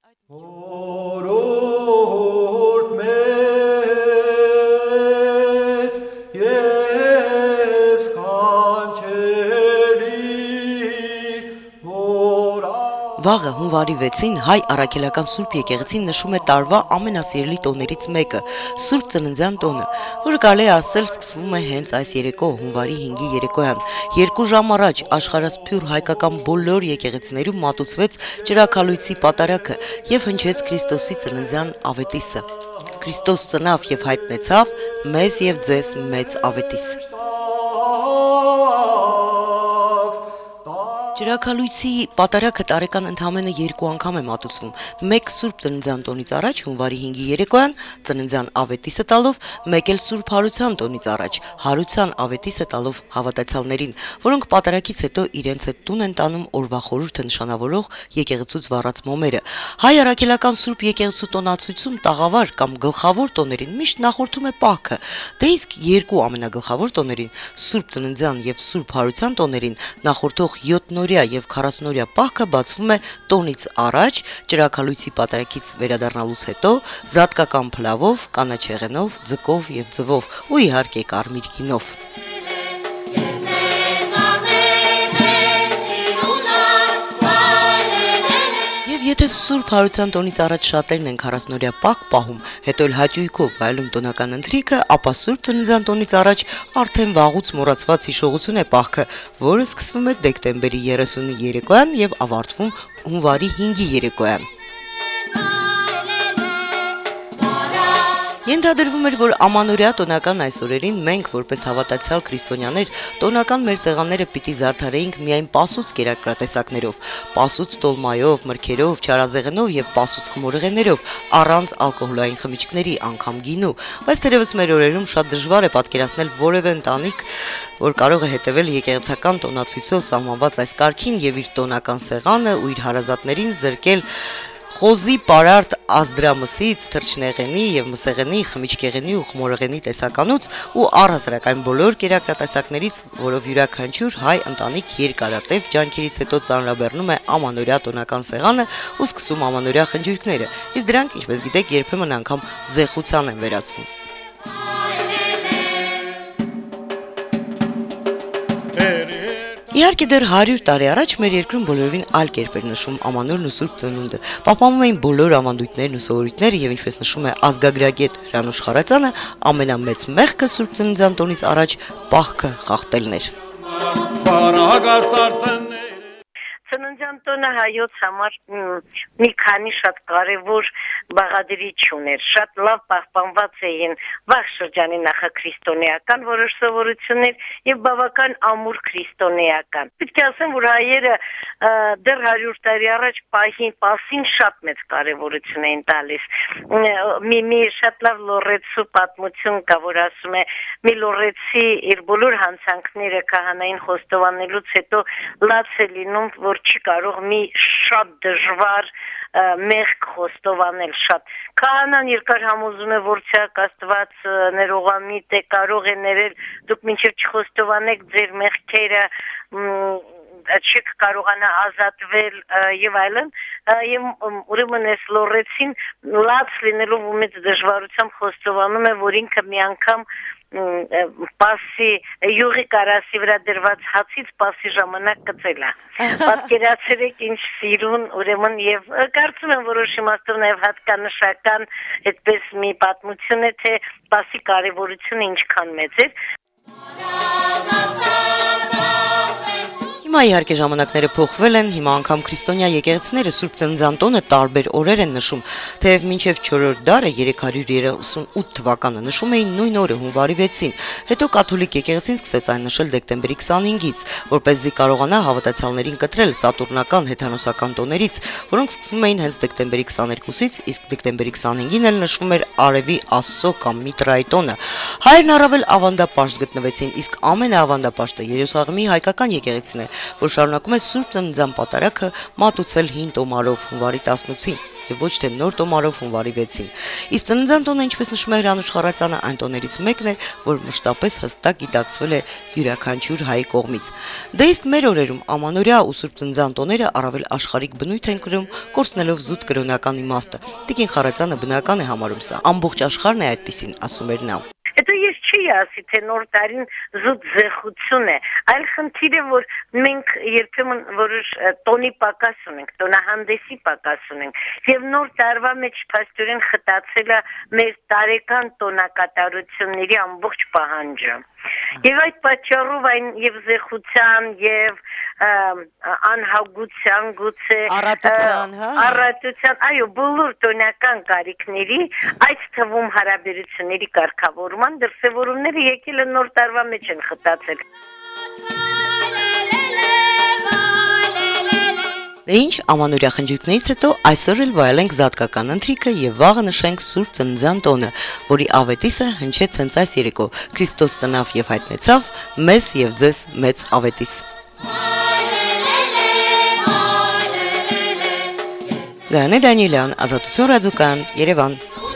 Վաղը հունվարի 6-ին հայ առաքելական Սուրբ եկեղեցին նշում է տարվա ամենասիրելի տոներից մեկը՝ Սուրբ Ծննդյան տոնը, որը կարելի է ասել սկսվում է հենց այս երեկո հունվարի 5-ի երեկոյան։ 2 ժամ առաջ աշխարհասփյուր հայկական բոլոր եկեղեցիներում մատուցվեց ճրագալույցի պատարագը եւ հնչեց Քրիստոսի ծննդյան ավետիսը։ Քրիստոս ծնավ եւ հայտնեցավ մեզ եւ ձեզ մեծ ավետիս։ Ճրագալույցի պատարագը տարեկան ընդամենը 2 անգամ է մատուցվում։ Մեկ Սուրբ Ծննդյան տոնից առաջ հունվարի 5-ի երեկոյան ծննդյան ավետիսը տալով, մեկ էլ Սուրբ Հարության տոնից առաջ Հարության ավետիսը տալով հավատացյալներին, որոնք պատարագից հետո իրենց հետ տուն են տանում օրվա խորհուրդը նշանավորող եկեղեցուց վառած մոմերը։ Հայ առաքելական Սուրբ եկեղեցու տոնացույցում տաղավար կամ գլխավոր տոներին միշտ նախորդում է Պահքը, դե իսկ 2 ամենագլխավոր տոներին՝ Սուրբ Ծննդյան եւ Սուրբ Հարության տոներին նախորդող 7-նորյա եւ 40-նորյա Պահքը բացվում է տոնից առաջ, ճրագալույցի պատարագից վերադառնալուց հետո, զատկական փլավով, կանաչեղենով, ձկով եւ ձվով ու իհարկե կարմիր գինով։ Եթե Սուրբ Հարության տոնից առաջ շատերն են 40-նորյա Պահք պահում, հետո էլ հաճույքով վայելում տոնական ընթրիքը, ապա Սուրբ Ծննդյան տոնից առաջ արդեն վաղուց մոռացված հիշողություն է Պահքը, որը սկսվում է դեկտեմբերի 30-ի երեկոյան եւ ավարտվում հունվարի 5-ի երեկոյան։ Ենթադրվում էր, որ ամանորյա տոնական այս օրերին մենք, որպես հավատացյալ քրիստոնյաներ, տոնական մեր սեղանները պիտի զարդարեինք միայն պասուց կերակրատեսակներով, պասուց տոլմայով, մրգերով, չարազեղենով եւ պասուց խմորեղեններով, առանց ալկոհոլային խմիչքների, անգամ գինու, բայց թերևս մեր օրերում շատ դժվար է պատկերացնել որևէ ընտանիք, որ կարող է հետևել եկեղեցական տոնացույցով սահմանված այս կարգին եւ իր տոնական սեղանը ու իր հարազատներին զրկել խոզի պարարտ ազդրամսից, թրջնեղենի եւ մսեղենի, խմիչքեղենի ու խմորեղենի տեսականուց ու առհասարակ այն բոլոր կերակրատեսակներից, որով յուրաքանչյուր հայ ընտանիք երկարատև ջանքերից հետո ծանրաբեռնում է ամանորյա տոնական սեղանը ու սկսում ամանորյա խնջույքները, իսկ դրանք, ինչպես գիտեք, երբեմն անգամ զեղության են վերածվում։ Իհարկե դեռ 100 տարի առաջ մեր երկրում բոլորովին այլ կերպ էր նշում ամանորն ու Սուրբ Ծնունդը, պահպանվում էին բոլոր ավանդույթներն ու սովորույթները եւ ինչպես նշում է ազգագրագետ Հրանուշ Խարացյանը, ամենամեծ մեղքը Սուրբ Ծննդյան տոնից առաջ Պահքը խախտելն էր։ Ծննդյան տոնը հայոց համար մի քանի շատ կարևոր բաղադրիչ ուներ, շատ լավ պահպանված էին վաղ շրջանի նախաքրիստոնեական որոշ սովորություններ եւ բավական ամուր քրիստոնեական։ Պետք է ասեմ, որ հայերը դեռ 100 տարի առաջ պասին շատ մեծ կարևորություն էին տալիս։ Մի շատ լավ լոռեցու պատմություն կա, որ ասում է մի լոռեցի իր բոլոր հանցանքները քահանային խոստովանելուց հետո լաց է լինում, որ չի կարող մի շատ դժվար մեղք խոստովանել շատ։ Քահանան երկար համոզում է, որ ցակ Աստված ներողամիտ է, կարող է ներել, դուք մինչև չխոստովանեք ձեր մեղքերը, չեք կարողանա ազատվել եւ այլն, եւ ուրեմն այս լոռեցին լաց լինելով ու մեծ դժվարությամբ խոստովանում է, որ ինքը մի անգամ պասի յուղի կարասի վրա դրված հացից պասի ժամանակ կծել է։ Պատկերացրեք ինչ սիրուն, ուրեմն եւ կարծում եմ որոշ իմաստով նաեւ հատկանշական այդպես մի պատմություն է, թե պասի կարեւորությունը ինչքան մեծ է։ Հիմա իհարկե ժամանակները փոխվել են, հիմա անգամ քրիստոնյա եկեղեցիները Սուրբ Ծննդյան տոնը տարբեր օրեր են նշում, թեև մինչև 4-րդ դարը 338 թվականը նշում էին նույն օրը հունվարի 6-ին, հետո կաթոլիկ եկեղեցին սկսեց այն նշել դեկտեմբերի 25-ից, որպեսզի կարողանա հավատացյալներին կտրել սատուրնական հեթանոսական տոներից, որոնք սկսվում էին հենց դեկտեմբերի 22-ից, իսկ դեկտեմբերի 25-ին էլ նշվում էր Արևի Աստծո կամ Միտրայի տոնը։ Հայերն առավել ավանդապաշտ գտնվեցին, իսկ ամենաավանդապաշտը Երուսաղեմի հայկական եկեղեցին է, որ շարունակում է Սուրբ Ծննդյան պատարագը մատուցել հին տոմարով հունվարի 18-ին։ եւ ոչ թե նոր տոմարով հունվարի 6-ին։ Իսկ ծննդյան տոնը, ինչպես նշում է Հրանուշ Խառատյանը, այն տոներից մեկն էր, որ մշտապես հստակ գիտակցվել է յուրաքանչյուր հայ կողմից։ Դե իսկ մեր օրերում ամանորյա ու Սուրբ ծննդյան տոները առավել աշխարհիկ բնույթ են կրում, կորցնելով զուտ կրոնական իմաստը։ Տիկին Խառատյանը բնական է համարում սա։ Ամբողջ աշխարհն է այդպեսին, ասում էր նա։ Հետո ես չի ասի, թե նոր տարին զուտ զեղություն է, այլ խնդիրը, որ մենք երբեմն որոշ տոնի պակաս ունենք, տոնահանդեսի պակաս ունենք, եւ նոր տարվա մեջ փաստորեն խտացել է մեր տարեկան տոնակատարությունների ամբողջ պահանջը։ Եվ այդ պատճառով այն եւ զեղության եւ անհագության գուցե առատության, այո, բոլոր տոնական կարիքների, այդ թվում հարաբերությունների կարգավորման դրսևորումները եկել են նոր տարվա մեջ են խտացել։ Դե ինչ, ամանորյա խնջույքներից հետո այսօր էլ վայելենք զատկական ընթրիքը եւ վաղը նշենք Սուրբ ծննդյան տոնը, որի ավետիսը հնչեց հենց այս երեկո։ Քրիստոս ծնավ եւ հայտնեցավ մեզ եւ ձեզ մեծ ավետիս։ Գայանե Դանիելյան, Ազատություն ռադիոկայան, Երևան։